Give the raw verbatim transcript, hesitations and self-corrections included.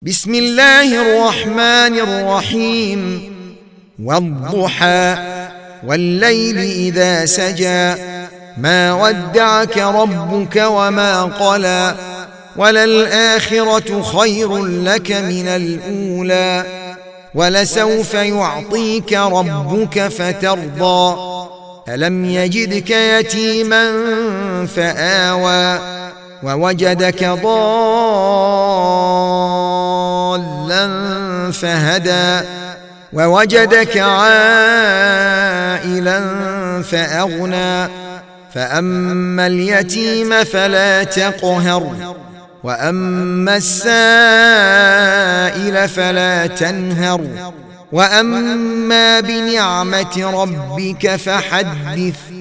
بسم الله الرحمن الرحيم والضحى والليل إذا سجى ما ودعك ربك وما قلى وللآخرة خير لك من الأولى ولسوف يعطيك ربك فترضى ألم يجدك يتيما فآوى ووجدك ضالا فهدى ووجدك عائلا فأغنى فأما اليتيم فلا تقهر وأما السائل فلا تنهر وأما بنعمة ربك فحدث